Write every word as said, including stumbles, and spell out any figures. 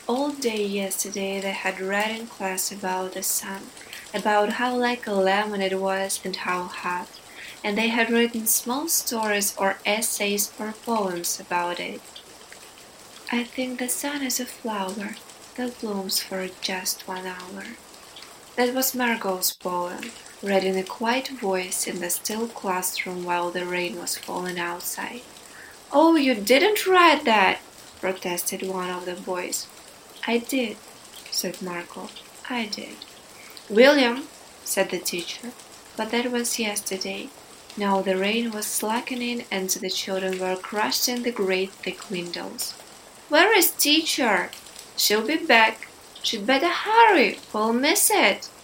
All day yesterday they had read in class about the sun, about how like a lemon it was and how hot, and they had written small stories or essays or poems about it. I think the sun is a flower that blooms for just one hour. That was Margot's poem, read in a quiet voice in the still classroom while the rain was falling outside. "Oh, you didn't write that!" protested one of the boys. "I did," said Margot. "I did." "William," said the teacher, but that was yesterday. Now the rain was slackening and the children were crushed in the great thick windows. "Where is teacher?" "She'll be back." "She'd better hurry, we'll miss it."